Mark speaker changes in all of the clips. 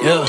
Speaker 1: Yeah.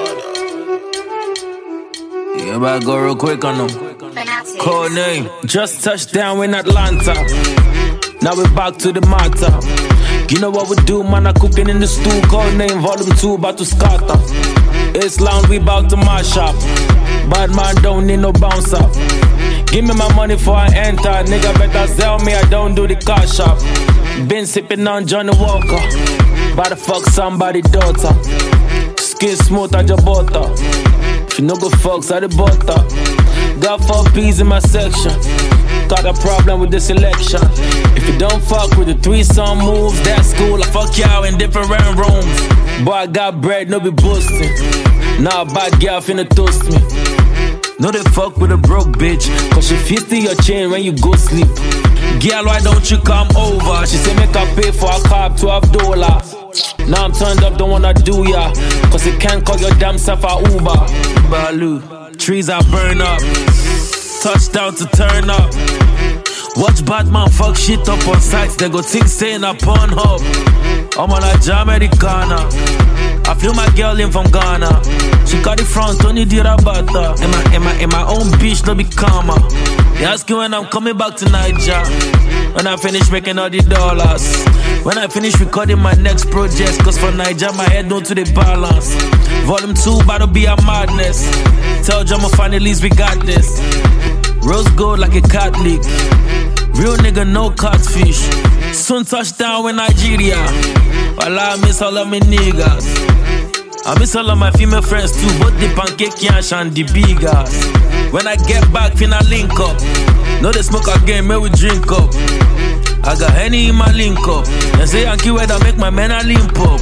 Speaker 1: Yeah, but I go real quick on them. Code name. Just touched down in Atlanta. Now we're back to the matter. You know what we do, man, I cooking in the stew. Code name, volume 2, about to scatter. It's lounge, we about to mash up. Bad man don't need no bouncer. Give me my money before I enter. Nigga better sell me, I don't do the car shop. Been sipping on Johnny Walker. About to fuck somebody daughter. Skin smooth as your butter. If you no go fucks at the butter. Got 4 P's in my section. Got a problem with the selection. If you don't fuck with the 3-song moves, that's cool. I fuck y'all in different rooms. Boy, I got bread, no be boasting. Now a bad girl finna toast me. No they fuck with a broke bitch, cause she fits to your chain when you go sleep. Girl, why don't you come over? She say make her pay for a cab $12. Now I'm turned up, don't wanna do ya, cause you can't call your damn self a Uber. Balu, trees are burn up. Touchdown to turn up. Watch Batman fuck shit up on sites. They go think saying a Pornhub. I'm on a jam Americana. I flew my girl in from Ghana. She got the front, Tony Dirabata. And my own bitch, no be calmer. They ask you when I'm coming back to Niger. When I finish making all the dollars. When I finish recording my next project. Cause for Niger, my head don't to the balance. Volume 2, about to be a madness. Tell Jama finalies we got this. Rose gold like a Catholic. Real nigga, no catfish. Soon touchdown in Nigeria. While I miss all of my niggas. I miss all of my female friends too. Both the pancake yash and the biggers. When I get back, finna link up. No they smoke again, may we drink up. I got Henny in my link up. They say Yankee weather make my men a limp up.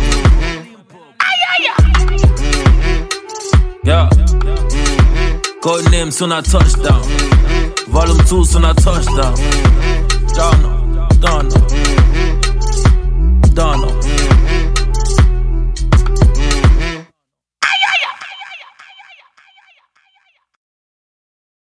Speaker 1: Yeah. Code name soon a touchdown. Volume 2 soon a touchdown. Down.